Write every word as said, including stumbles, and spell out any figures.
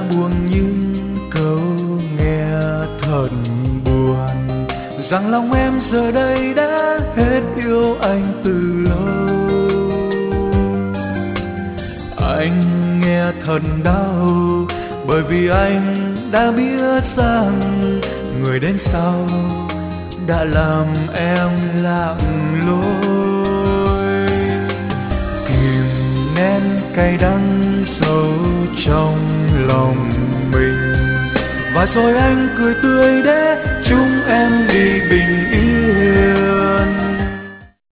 buông những câu nghe thật buồn, rằng lòng em giờ đây đã hết yêu anh từ lâu. Anh nghe thật đau, bởi vì anh đã biết rằng người đến sau đã làm em lặng lối. Kìm nén cay đắng sâu trong lòng mình, và rồi anh cười tươi để chúng em đi bình yên.